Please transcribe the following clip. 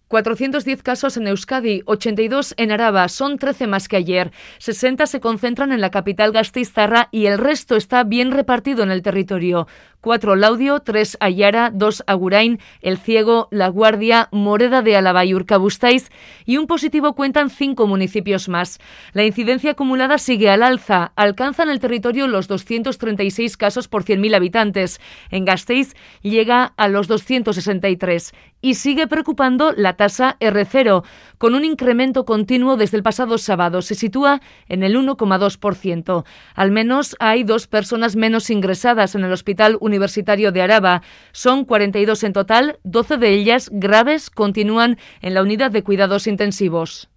410 casos en Euskadi, 82 en Araba, son 13 más que ayer. 60 se concentran en la capital gasteiztarra y el resto está bien repartido en el territorio. 4 Laudio, 3 Aiara, 2 Agurain, El Ciego, La Guardia, Moreda de Álava y Urkabustaiz, y un positivo cuentan 5 municipios más. La incidencia acumulada sigue al alza, alcanza en el territorio los 236 casos por 100.000 habitantes. En Gasteiz llega a los 263 y sigue preocupando la tasa R0, con un incremento continuo desde el pasado sábado. Se sitúa en el 1,2%. Al menos hay 2 personas menos ingresadas en el Hospital Universitario de Araba. Son 42 en total, 12 de ellas graves continúan en la unidad de cuidados intensivos.